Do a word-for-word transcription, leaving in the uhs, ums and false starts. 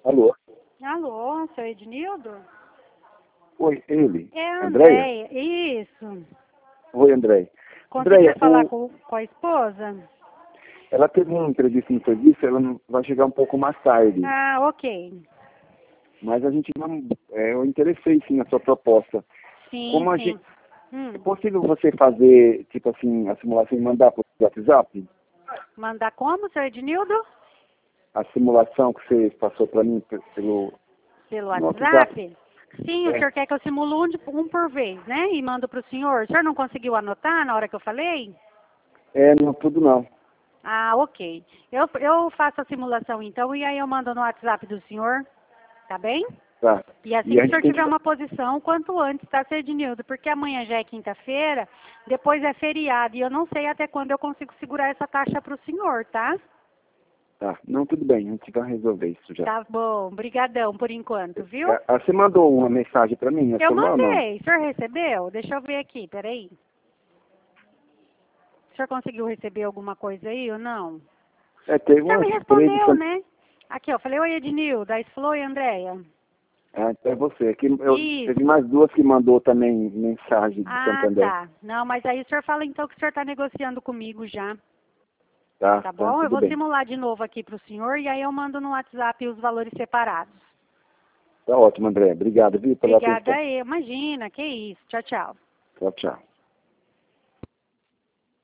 Alô? Alô, seu Ednildo? Oi, ele. É a Andréia? Andréia, isso. Oi, Andréia. Conseguiu Andréia, falar o- com, com a esposa? ela teve uma entrevista no serviço, ela não- vai chegar um pouco mais tarde. Ah, ok. Mas a gente não... É, eu interessei sim na sua proposta. Sim, Como a sim. gente... Hum, É possível você fazer, tipo assim, a simulação e mandar para o WhatsApp? mandar como, seu Ednildo? A simulação que você passou para mim pe- pelo Pelo no WhatsApp? Sim, o É. senhor quer que eu simule um, de- um por vez, né? E mando para o senhor. O senhor não conseguiu anotar na hora que eu falei? É, não tudo não. Ah, ok. Eu, eu faço a simulação então e aí eu mando no WhatsApp do senhor, tá bem? Tá. E assim E a que o gente senhor tem tiver que... uma posição, quanto antes, tá, seu Ednildo? Porque amanhã já é quinta-feira, depois é feriado, e eu não sei até quando eu consigo segurar essa taxa para o senhor, tá? Tá, não, tudo bem, a gente vai resolver isso já. Tá bom, brigadão por enquanto, viu? É, ah, você mandou uma mensagem para mim, na Eu sua mão, não? mandei, o senhor recebeu? Deixa eu ver aqui, peraí. O senhor conseguiu receber alguma coisa aí ou não? É, teve O senhor umas me três... respondeu, né? Aqui, ó, falei, oi Ednildo, aí você falou, oi Andréia. Ah, então é você. Aqui, eu, Isso. teve mais duas que mandou também mensagem de Ah, Santander. tá. Não, mas aí o senhor fala então que o senhor está negociando comigo já. Tá, Tá tá, bom? Eu tudo vou bem. simular de novo aqui para o senhor e aí eu mando no WhatsApp os valores separados. Tá ótimo, André. Obrigado, viu, pela Obrigada atenção. aí. Imagina, que isso. Tchau, tchau. Tchau, tchau.